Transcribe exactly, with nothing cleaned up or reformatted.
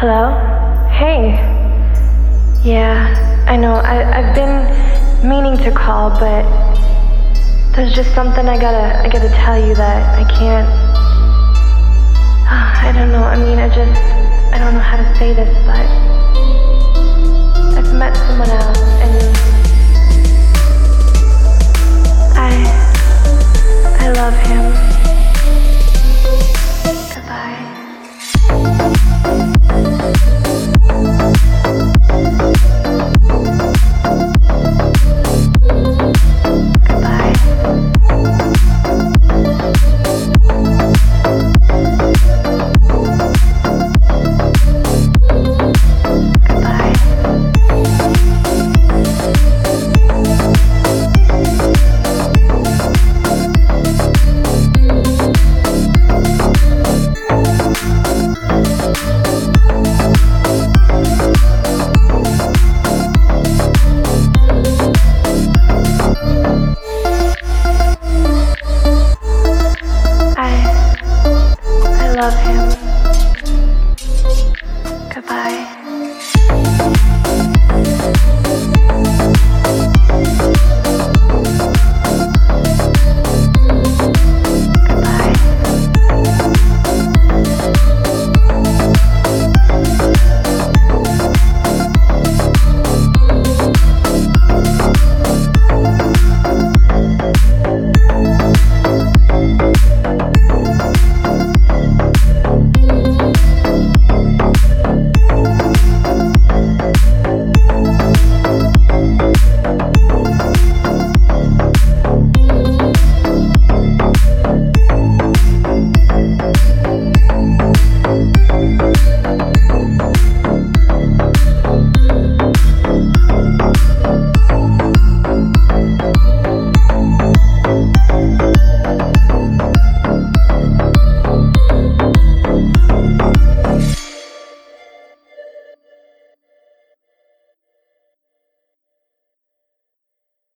Hello? Hey. Yeah, I know. I, I've been meaning to call, but there's just something I gotta, I gotta tell you that I can't. I don't know. I mean, I just, I don't know how to say this, but